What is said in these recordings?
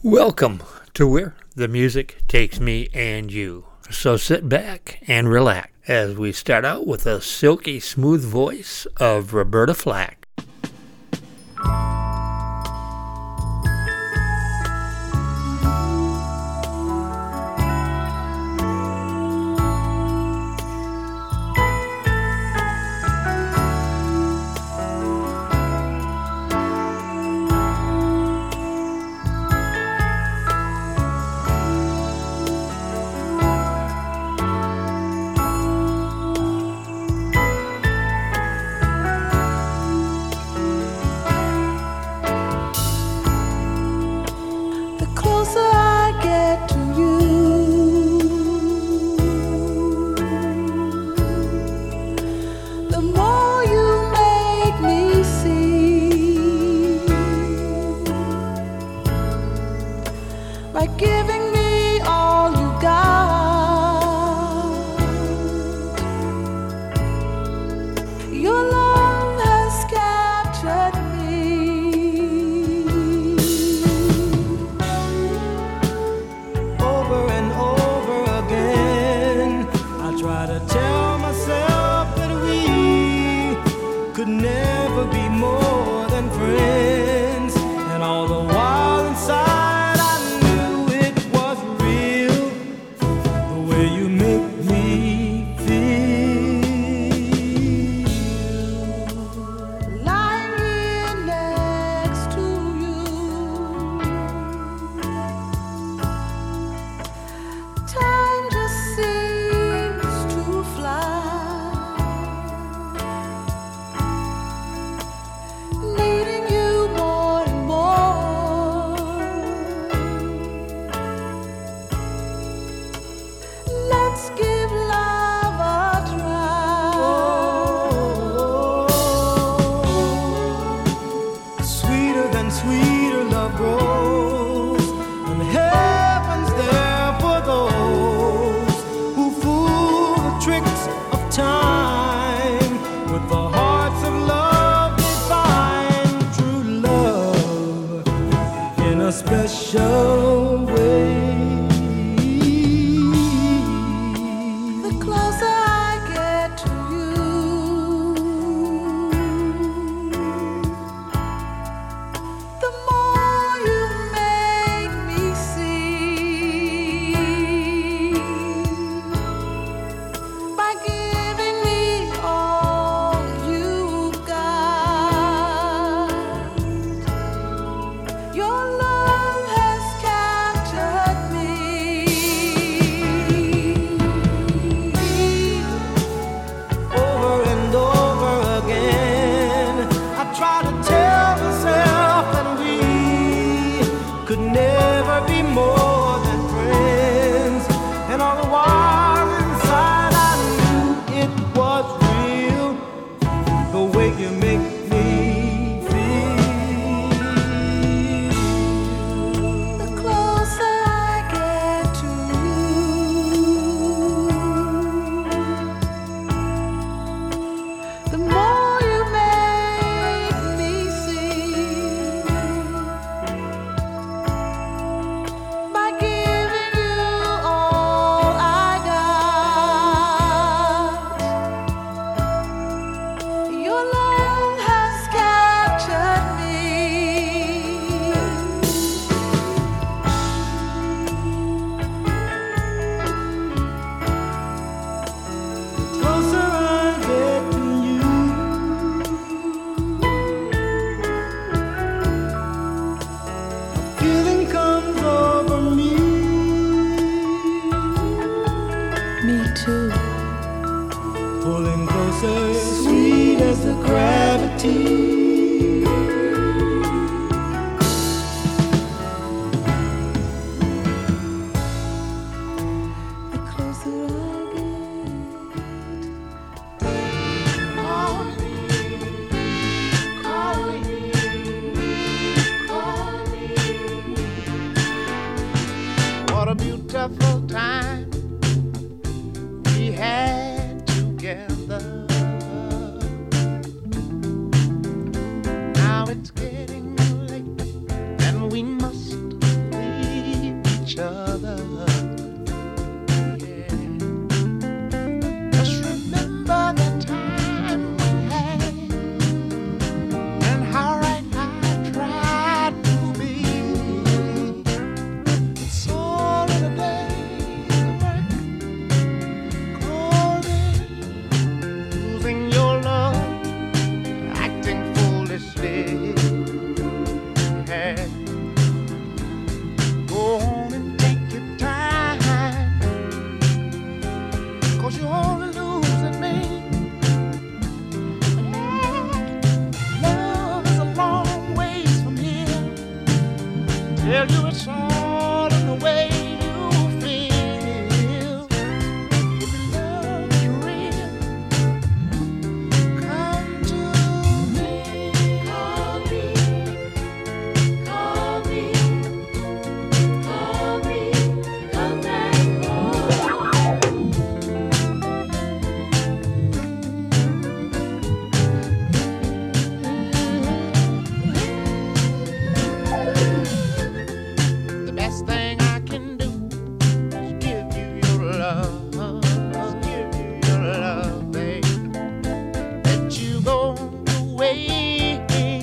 Welcome to Where the Music Takes Me and You. So sit back and relax as we start out with a silky smooth voice of Roberta Flack. What a beautiful time we had together. Now it's getting late and we must leave. tell you it's all in the way you feel. If your love is real, come to me. Call me, call me, call me, come back home. The best thing I can do is give you your love, give you your love, babe. Let you go away,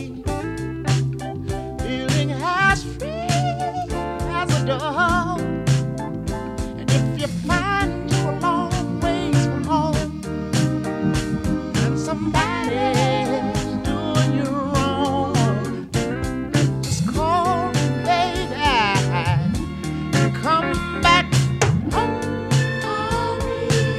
feeling as free as a dove. And if you find you're a long ways from home, and somebody's doing you wrong, just call me, baby, and come back home. Call me,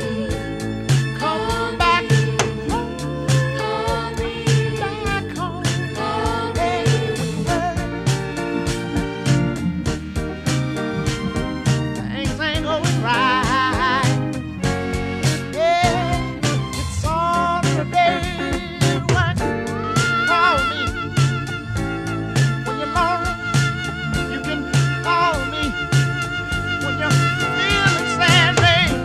come back home. Call me back home. Baby, things ain't going right. Yeah, it's all in the day. Right? Call me when you're lonely. You can call me when you're feeling sad, baby.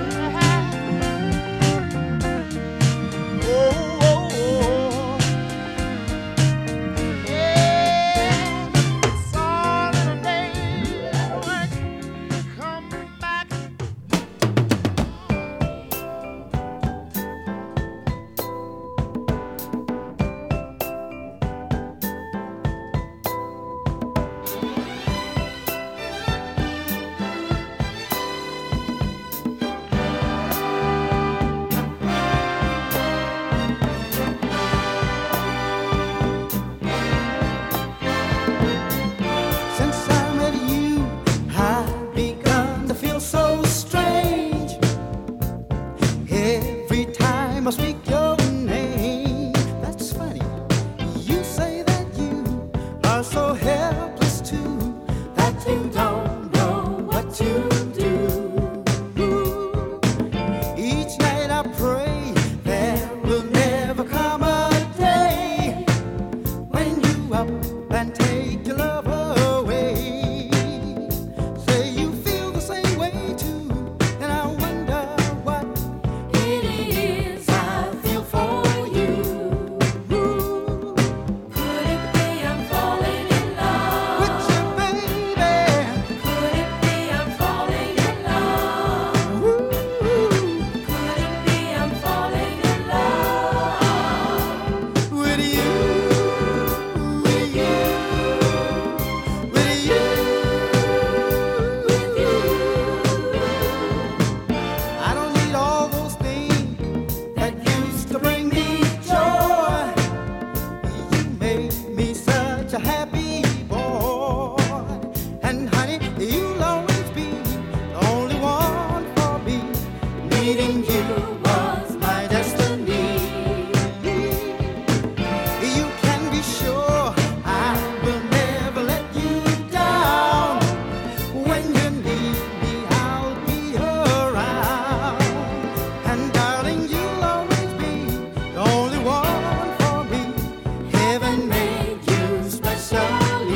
Oh, oh, oh. Yeah, it's all in the day. Right? Come back. Since I met you, I've begun to feel so strange. Every time I speak your name, that's funny. You say that you are so helpless too, that you don't know what to do. Each night I pray there will never come a day when you up and take your love away. Say you feel the same way too, and I wonder what it is I feel for you. Could it be I'm falling in love with you, baby? Could it be I'm falling in love? Could it be I'm falling in love with you? With you, with you, with you. I don't need all those things that used to bring me joy. You made me such a happy boy. And honey, you'll always be the only one for me. Meeting you was my destiny. You can be sure I will never let you down. When you need me, I'll be around. And darling, you'll always be the only one for me. Heaven made you special.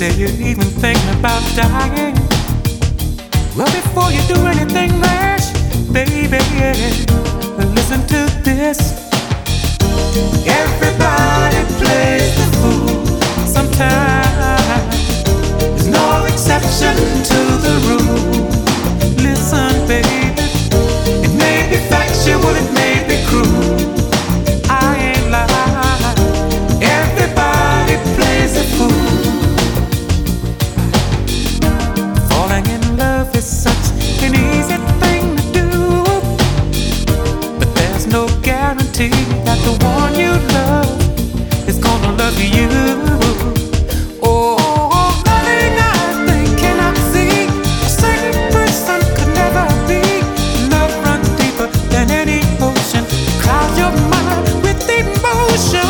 say you're even thinking about dying. Well, before you do anything rash, baby, listen to this. Everybody plays the fool sometimes. There's no exception to the rule. Listen, baby, it may be factual, it may be cruel. I ain't lying. Everybody plays the fool. Falling in love is such an easy thing to do, but there's no guarantee that the one you love is gonna love you. Oh, loving eyes they cannot see. A certain person could never be. Love runs deeper than any ocean. Cloud your mind with emotion.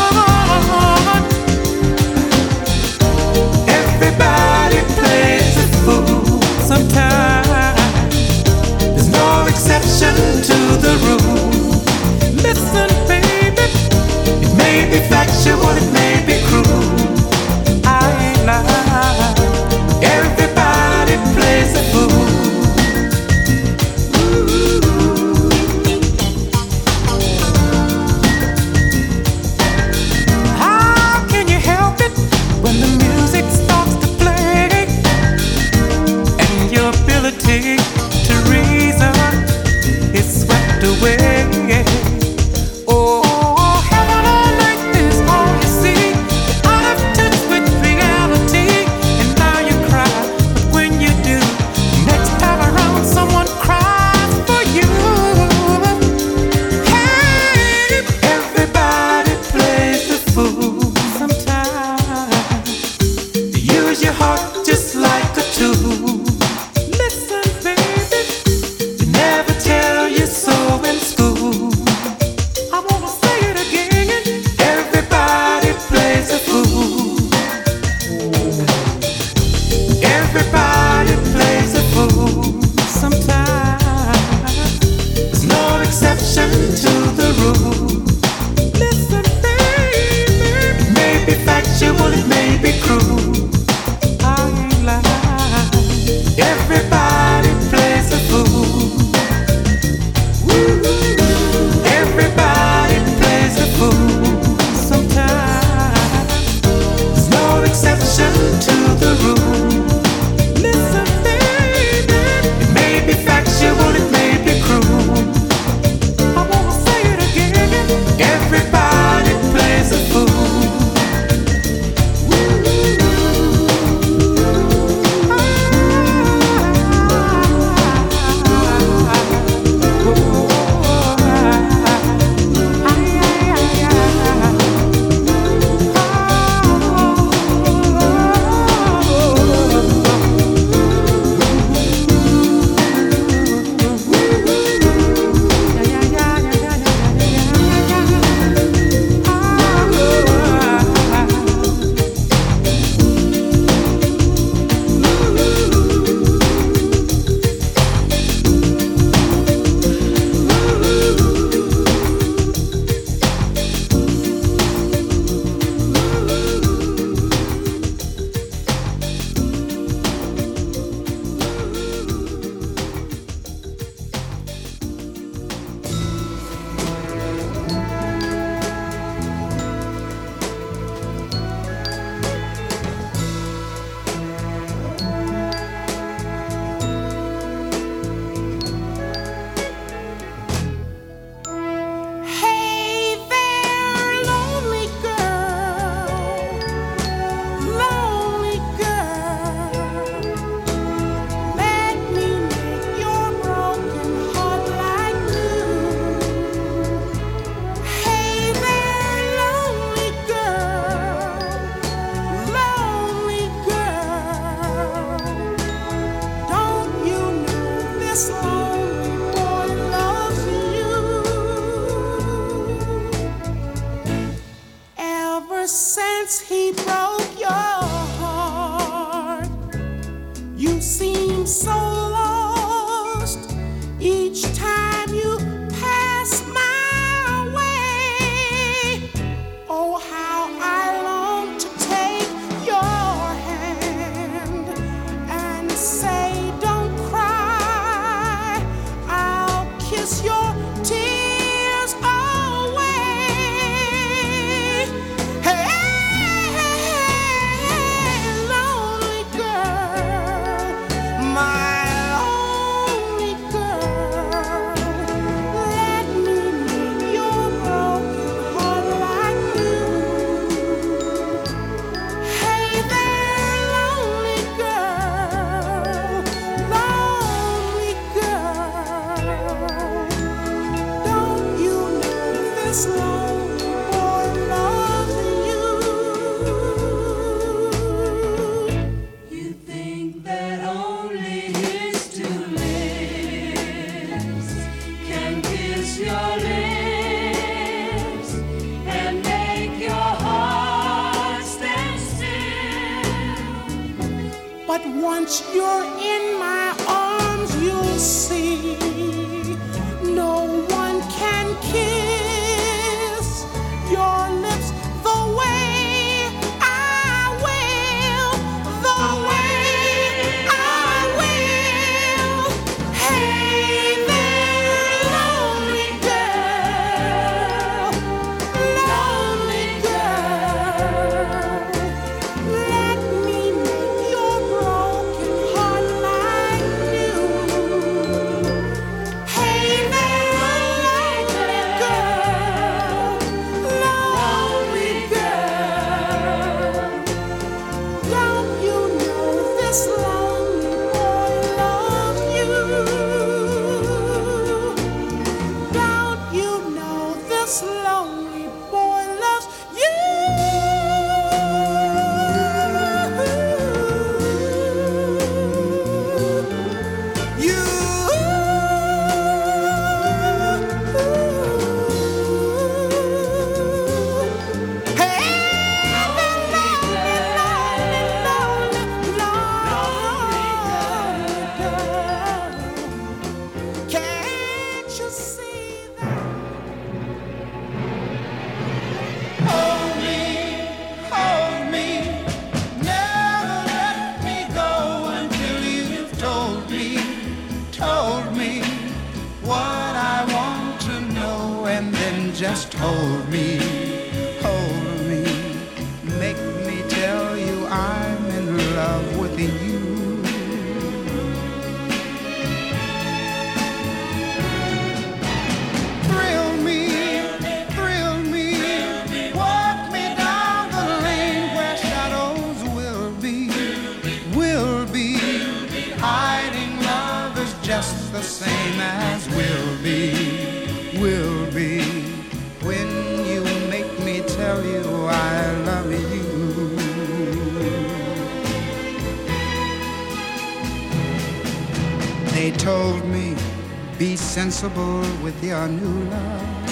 Everybody plays a fool sometimes. There's no exception to the rule. Listen, baby, it may be factual, it may be cruel. I ain't lying. Everybody plays a fool. How can you help it when the music starts to play and your ability to reason is swept away? Oh, heaven on earth is all you see. Out of touch with reality, and now you cry. But when you do, next time around, someone cries for you. Hey, everybody plays the fool sometimes. Use your heart just like a tool. Listen, baby, they never tell you so in school. I wanna say it again. Everybody plays a fool. Everybody plays a fool sometimes. There's no exception to the rule. Listen, baby, it may be factual, it may be cruel. I ain't lying. Everybody plays a fool. Everybody plays a fool sometimes. There's no exception to the rule. Listen, baby, it may be factual, it may be cruel. I wanna say it again. Everybody plays a fool. Hey there, lonely girl, let me make your broken heart like glue. Hey there, lonely girl, don't you know this lonely boy loves you? Ever since he broke your heart, you seem so lost. Each time you pass my way, oh how I long to take your hand. But once you're in my arms, you'll see no one can kiss your lips the way I will, the way I will. Hey there, lonely girl, lonely girl. Let me make your broken heart like new. Hey there, lonely girl, lonely girl. Don't you know this lonely boy loves you? Don't you know this lonely boy loves you? Can't you see that? Hold me, never let me go until you've told me what I want to know, and then just hold me, make me tell you I'm in love with you. Thrill me, walk me down the lane where shadows will be. Hiding love is just the same as will be. When you make me tell you I love you. They told me, be sensible with your new love.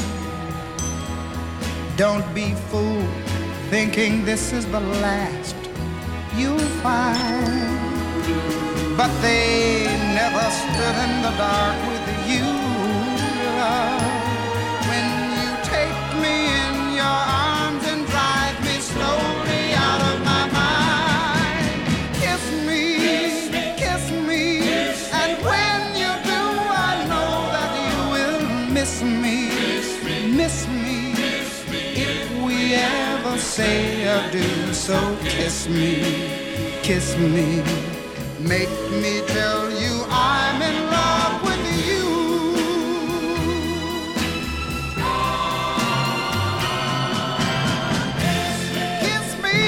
Don't be fooled thinking this is the last you'll find. But they never stood in the dark with you, love. When you take me in your arms and drive me slowly out of my mind. Kiss me, and when you do, I know that you will miss me. If we ever say adieu, so kiss me, make me tell you I'm in love with you. Kiss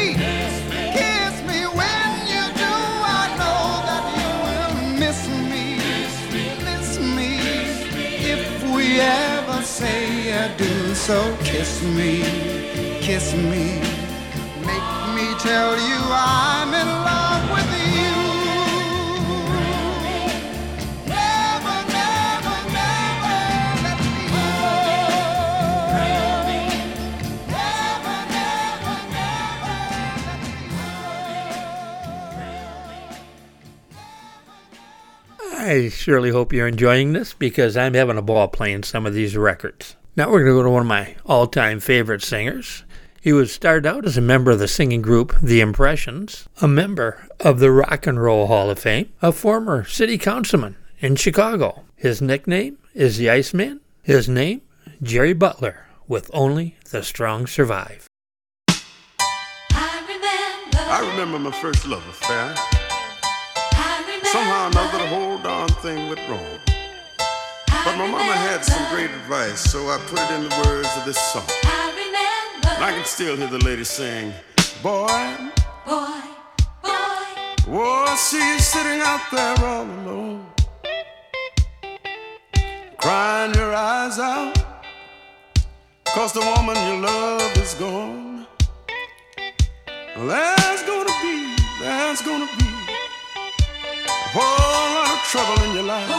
me when you do, I know that you will miss me. If we ever say adieu, so kiss me, make me tell you I'm in love with you. Never let me go. Never let me go. I surely hope you're enjoying this because I'm having a ball playing some of these records. Now we're going to go to one of my all-time favorite singers. He was started out as a member of the singing group The Impressions, a member of the Rock and Roll Hall of Fame, a former city councilman in Chicago. His nickname is the Iceman. His name, Jerry Butler, with Only the Strong Survive. I remember my first love affair. Somehow or another, the whole darn thing went wrong. But my mama had some great advice, so I put it in the words of this song. And I can still hear the lady sing, boy, oh, I see you sitting out there all alone, crying your eyes out, 'cause the woman you love is gone. Well, there's gonna be a whole lot of trouble in your life.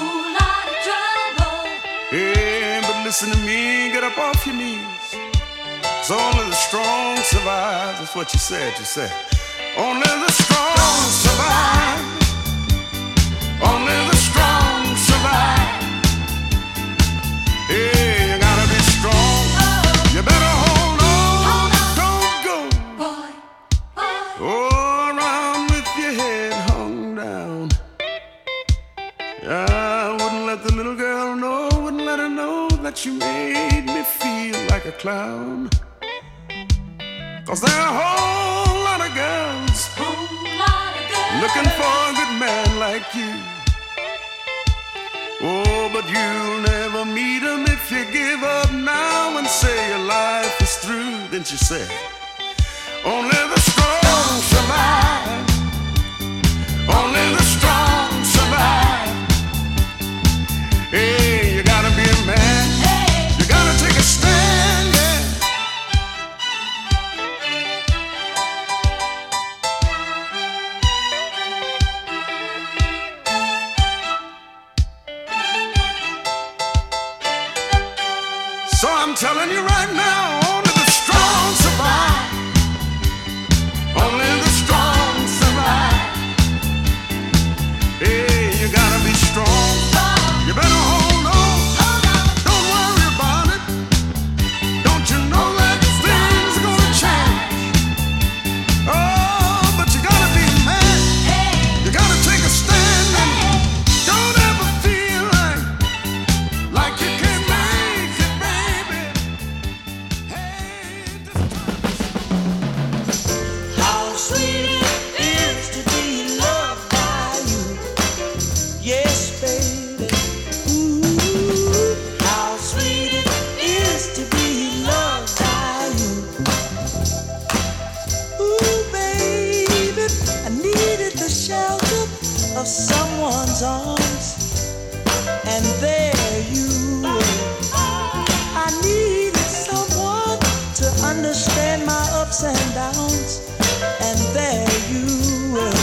Yeah, but listen to me, get up off your knees. 'Cause only the strong survive. That's what you said. Only the strong survive. Only the strong survive. Hey, you gotta be strong. You better hold on. Don't go. Oh, around with your head hung down. I wouldn't let the little girl know, wouldn't let her know that you made me feel like a clown. 'Cause there are a whole lot of girls looking for a good man like you. Oh, but you'll never meet him if you give up now and say your life is through. Then she said, only the strong survive. Only the strong survive. Hey, you gotta be a man. You gotta take a stand, yeah. So I'm telling you right now, only the strong survive. Only the strong survive. Hey, you gotta be strong. You better hold on. Don't worry about it. Don't you know that things are gonna change? Oh, but you gotta be a man. You gotta take a stand and don't ever feel like you can't make it, baby. Hey, How sweet it is to be loved by you. Yes, baby. Ooh, how sweet it is to be loved by you. Ooh, baby, I needed the shelter of someone's arms, and there you were. I needed someone to understand my ups and downs, and there you were.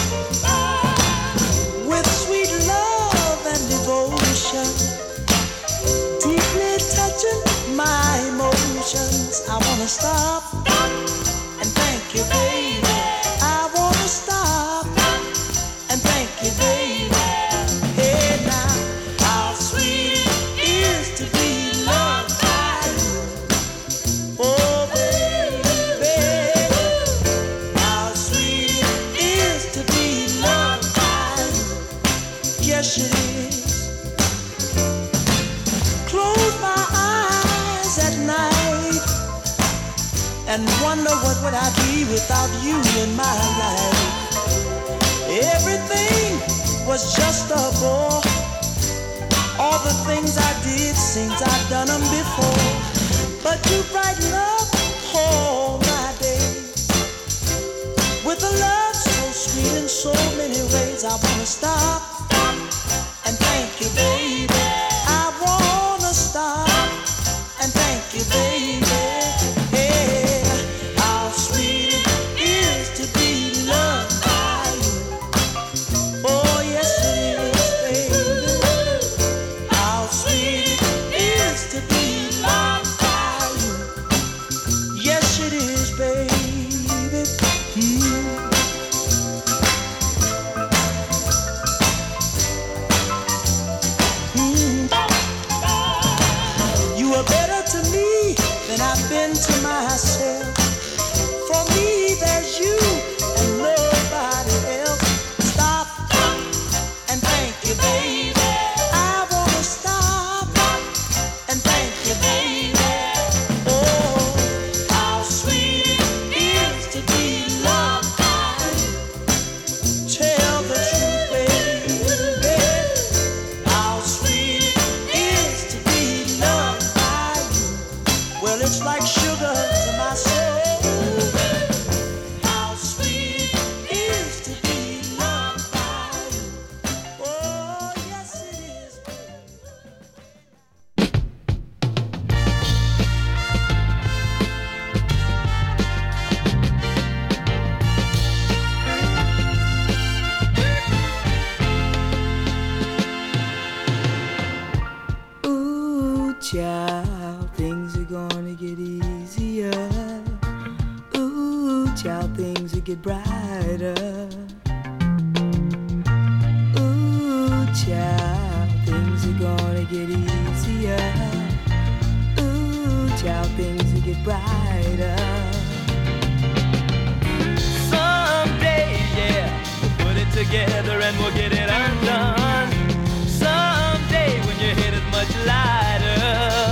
With sweet love and devotion, deeply touching my emotions. I wanna stop and thank you, baby. I wanna stop and thank you, baby. Hey now, how sweet it is to be loved by you. Oh, baby, how sweet it is to be loved by you. Yes, it is. Close my eyes at night and wonder what would I be without you in my life. Everything was just a bore. All the things I did seems I've done them before. But you brighten up all my days with a love so sweet in so many ways. I wanna stop and thank you, baby. I wanna stop and thank you, baby. Hey, how sweet it is to be loved by you. Oh, yes it is, baby. How sweet it is to be loved by you. Yes it is, baby. to get brighter. Ooh, child, things are gonna get easier. Ooh, child, things will get brighter. Someday, yeah, we'll put it together and we'll get it undone. Someday when your head is much lighter.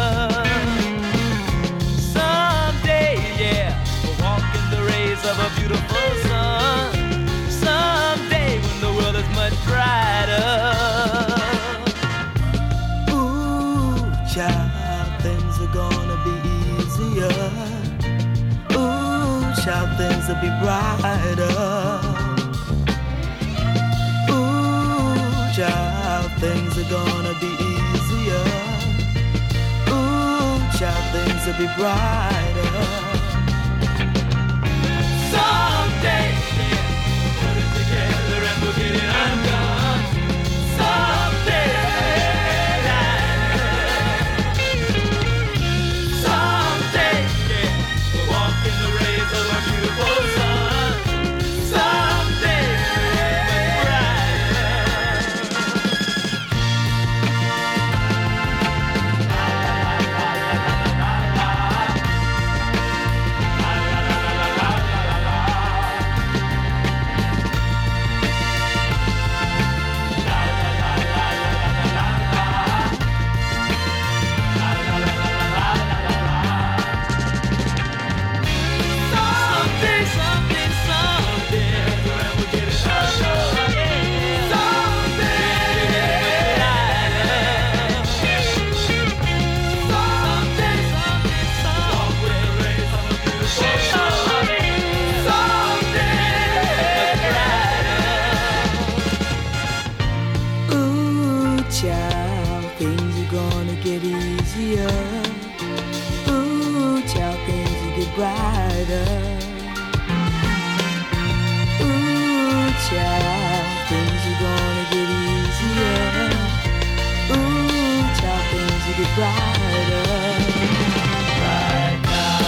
Someday, yeah, we'll walk in the rays of a beautiful sun. Someday when the world is much brighter. Ooh, child, things are gonna be easier. Ooh, child, things will be brighter. Ooh, child, things are gonna be easier. Ooh, child, things will be brighter. Someday, yeah, put it together and we'll get it undone. Someday, someday, yeah, we'll walk in the rays of a beautiful sun. Someday, brighter. Ooh, child, things are gonna get easier. Ooh, child, things will get brighter. Right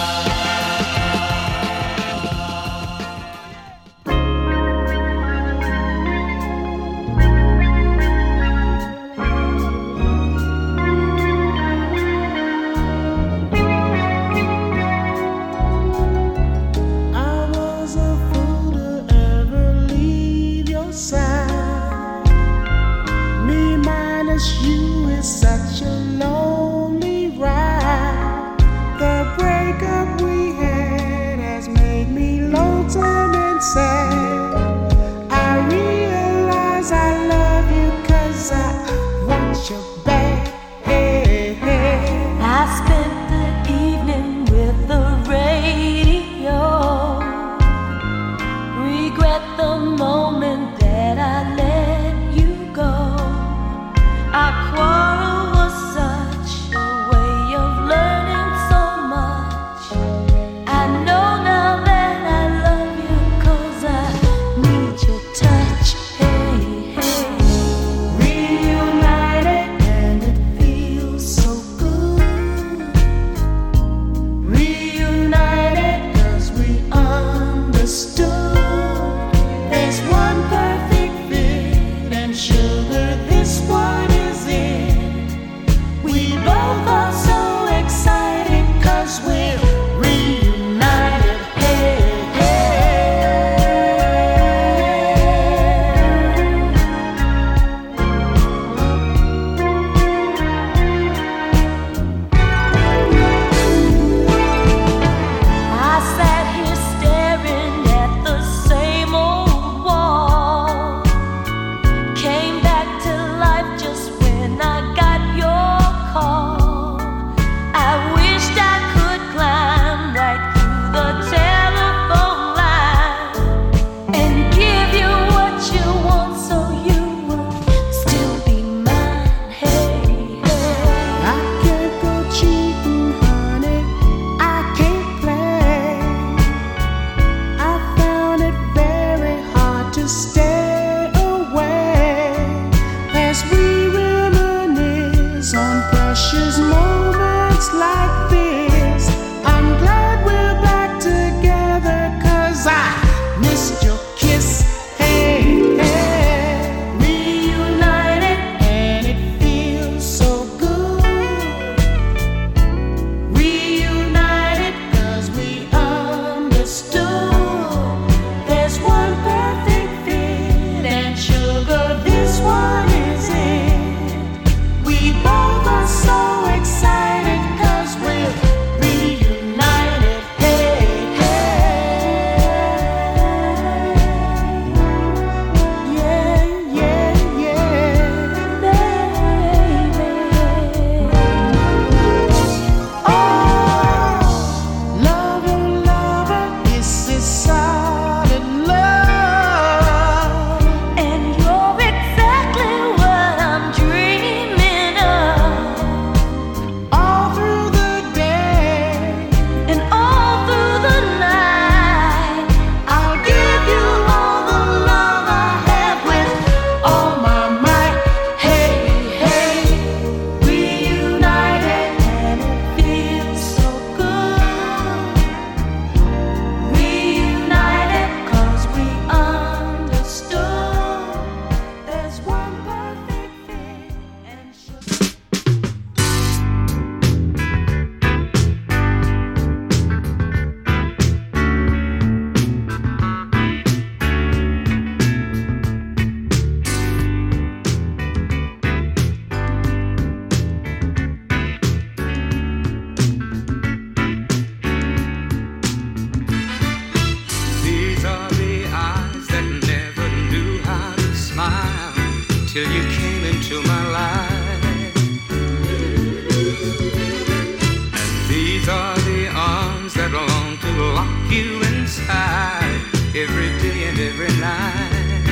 you is such a lonely ride. The breakup we had has made me lonesome and sad. I realize I love you 'cause I want you back. I spent the evening with the radio. Regret the moment that I let you go. Our quarrel was such a way of learning so much. I know now that I love you 'cause I till you came into my life. And these are the arms that long to lock you inside every day and every night.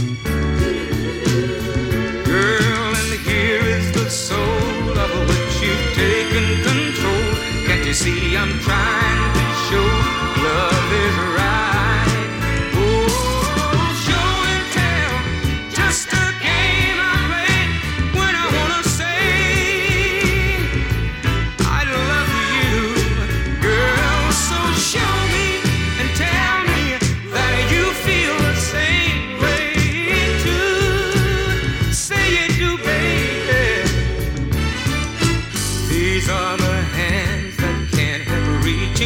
Girl, and here is the soul of which you've taken control. Can't you see I'm trying to show love is right? Oh, show and tell, just a game I play when I wanna say I love you, girl. So show me and tell me that you feel the same way too. Say you do, baby. These are the hands that can't ever reach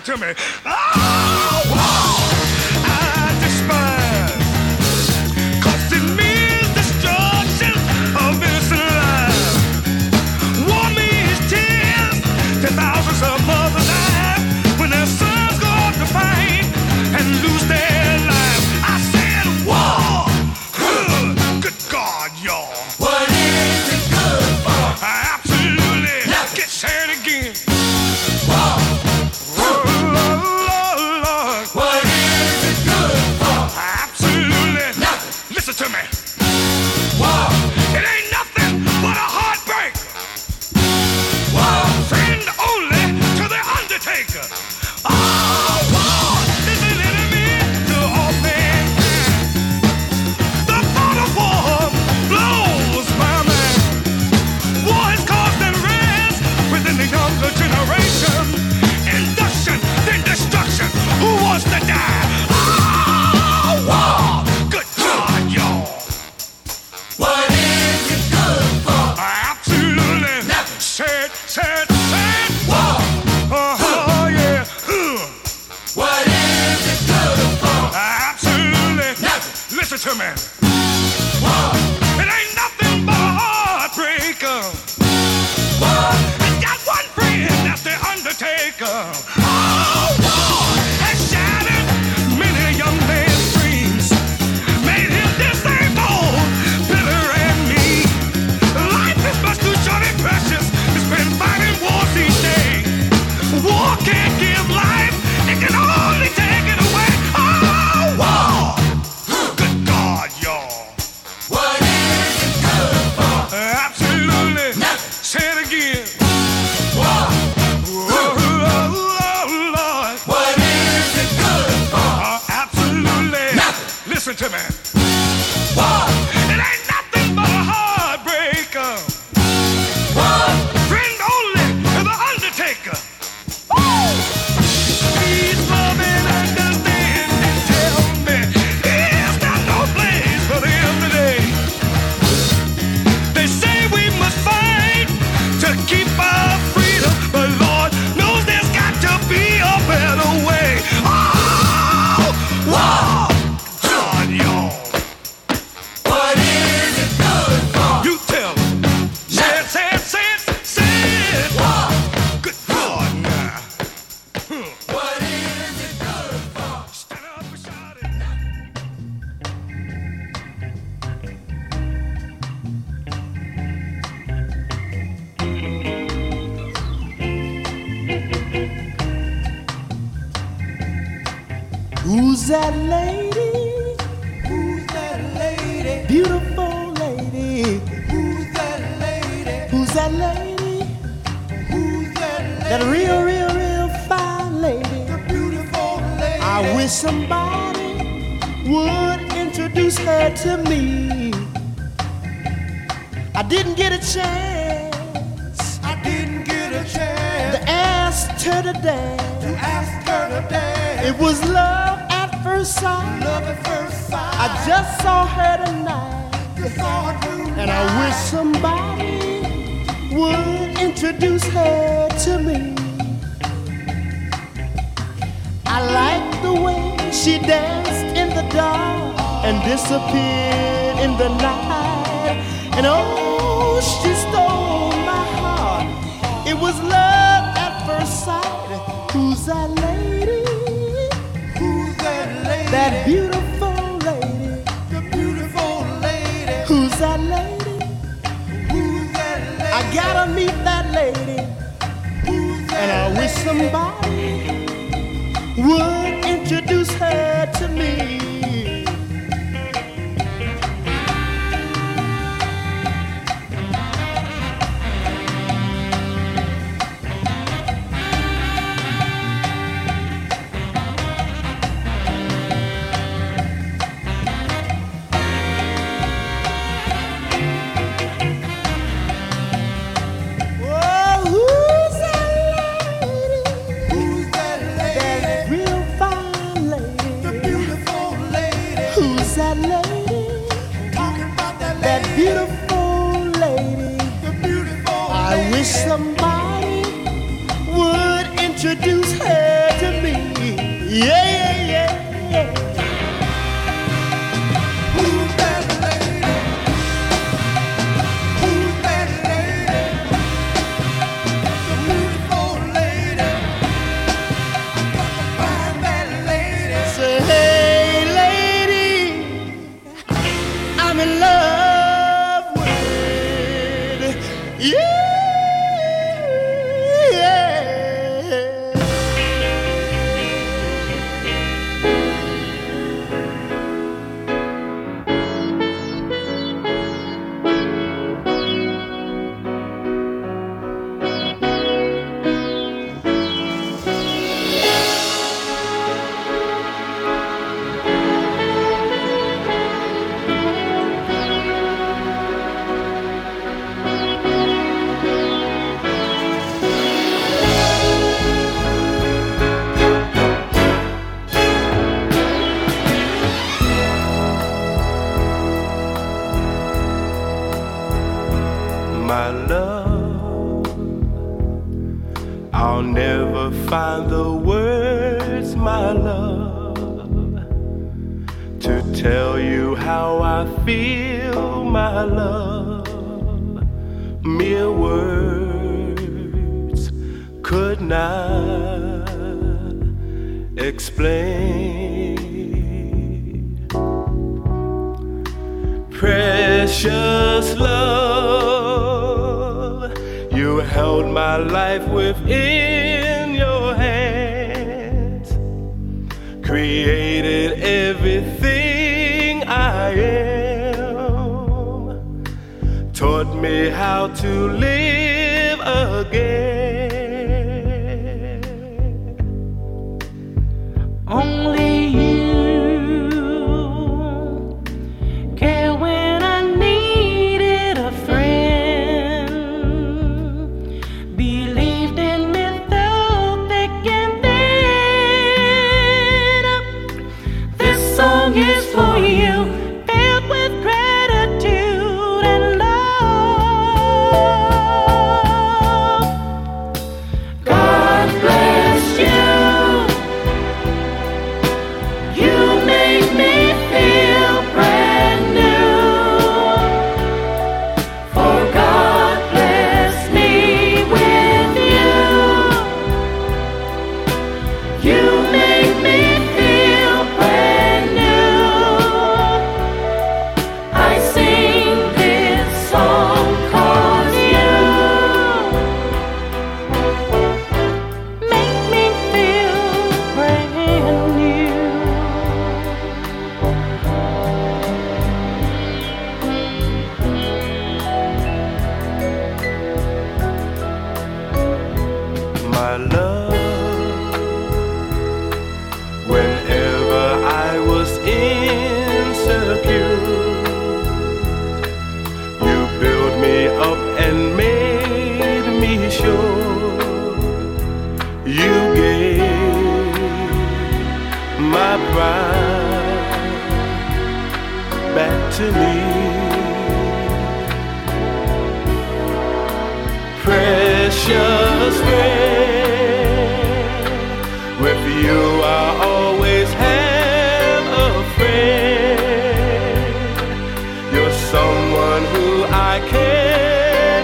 listen to me. Oh, wow, I despise. Cause it means destruction of innocent lives. War means tears to thousands of mothers die when their sons go off to fight and lose their lives. I said war. Good God, y'all. What is it good for? Absolutely. Get said again. War. Lord. What is it good for? Absolutely. Nothing. Listen to me. War. It ain't nothing but a heartbreak. War. Friend only to the undertaker. Oh, war is an enemy to all mankind. The thought of war blows my mind. War has caused unrest within the younger generation. Induction, then destruction. Who wants to die? Oh, war. Good God, y'all. What is it good for? Absolutely. Nothing. Said. War. Oh, yeah. What is it good for? Absolutely. Nothing. Listen to me. War. It ain't nothing but a heartbreaker. War. I got one friend, that's the undertaker. Oh, war has shattered many young men's dreams. Made him disabled, bitter and mean. Life is much too short and precious to spend fighting wars each day. War can't give life, it can only take it away. Oh, war! Good God, y'all. What is it good for? Absolutely. Nothing. Say it again. War. Oh, Lord. What is it good for? Absolutely. Nothing. Listen to me. War. It ain't nothing but a heartbreaker. War. Friend only to the undertaker. Woo! Please love and understand and tell me, is there no place for them today? They say we must fight to keep our freedom, but Lord knows there's got to be a better way. Oh, wow, God, y'all. What is it good for? You tell them. Say it. War. Good God, now. What is it good for? Stand up and shout it. Who's that lady? Who's that lady? Beautiful lady. Who's that lady? Who's that lady? Who's that lady? That real fine lady. The beautiful lady. I wish somebody would introduce her to me. I didn't get a chance I didn't get a chance to ask her to to dance. ask her to dance. It was love at first sight. Love at first sight. I just saw her tonight. Just saw her tonight. And I wish somebody would introduce her to me. I like the way she danced in the dark and disappeared in the night. And oh, she stole my heart. It was love at first sight. Who's that lady? Who's that lady? That beautiful lady. The beautiful lady. Who's that lady? Who's that lady? I gotta meet that lady. Who's that And I wish somebody would introduce her to me. Oh, who's that lady? Who's that lady? That real fine lady. The beautiful lady. Who's that lady? Talking about that lady. That beautiful lady. The beautiful I lady. wish somebody would introduce her to me. Yeah, yeah, yeah, yeah. Who's that lady? Who's that lady? The beautiful lady. I got to find that lady. Say, hey, lady, I'm in love with you. My love, I'll never find the words, my love, to tell you how I feel, my love. Mere words could not explain. Precious love, you held my life within your hands, created everything I am, taught me how to live again. Only you care when I needed a friend. Believed in me through thick and thin. This song is for you, filled with gratitude and love. God bless you. You make me feel brand new. For God bless me with you. You make me feel brand new. I sing this song 'cause you make me feel brand new. My love, whenever I was insecure, you built me up and made me sure. You gave my pride back to me. Precious friend, with you I always have a friend. You're someone who I can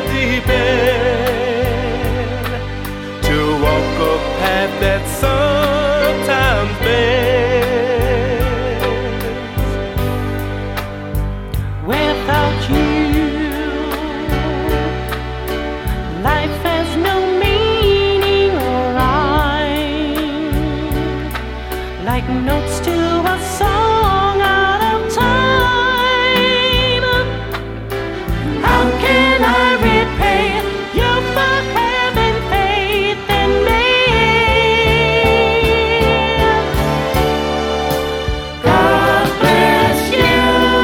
depend to walk a path that sometimes bends. Without you, life has no meaning or rhyme. Like notes to a song out of time. How can I repay you for having faith in me? God bless you.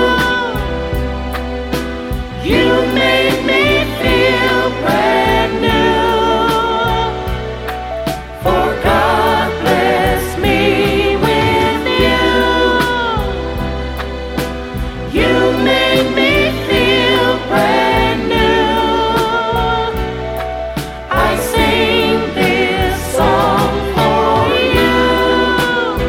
You made me feel brand new. For God bless me with you. You made me feel brand new. I sing this song for you.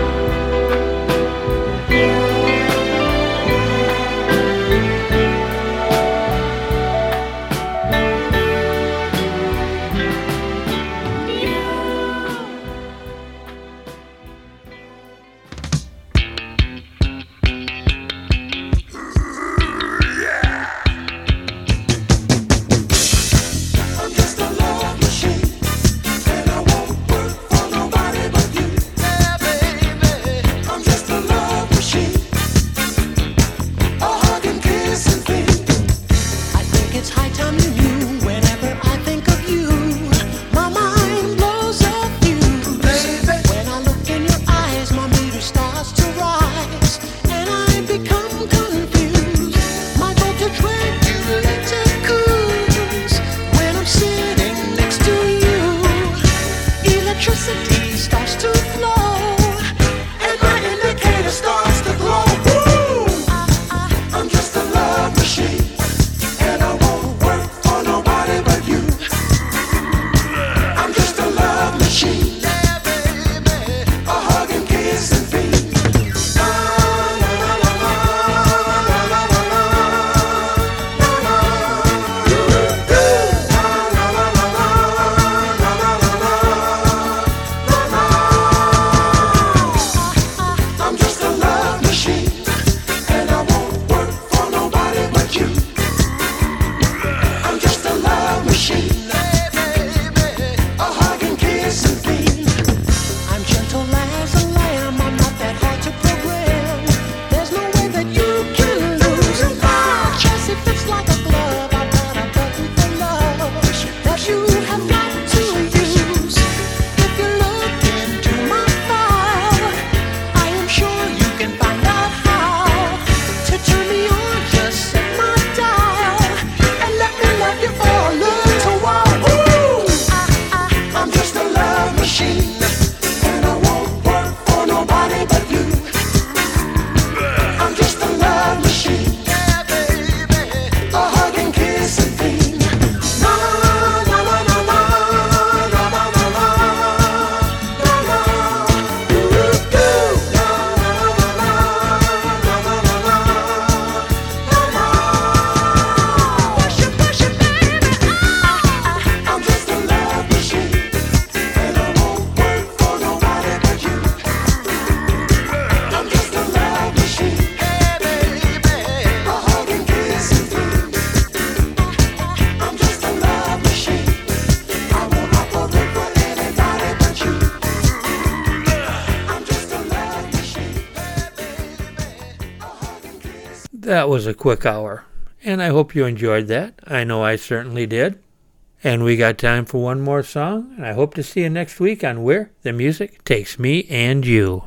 That was a quick hour, and I hope you enjoyed that. I know I certainly did. And we got time for one more song, and I hope to see you next week on Where the Music Takes Me and You.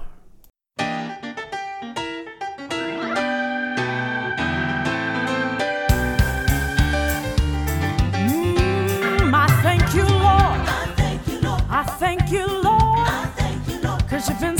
I thank you, Lord. I thank you, Lord. 'Cause you've been